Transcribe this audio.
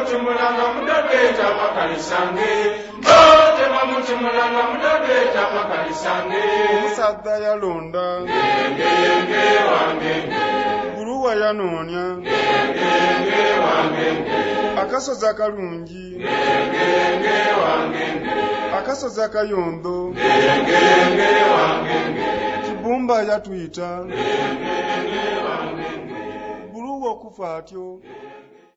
muchumulanga mudabeta makalisange mbatema muchumulanga mudabeta makalisange omusadde yalonda ngenge wangenge guluwa yanoonya ngenge wangenge akasozi akalungi ngenge wangenge akasozi akayondo ngenge wangenge kibumba yatuyita ngenge wangenge guluwa okufa atyo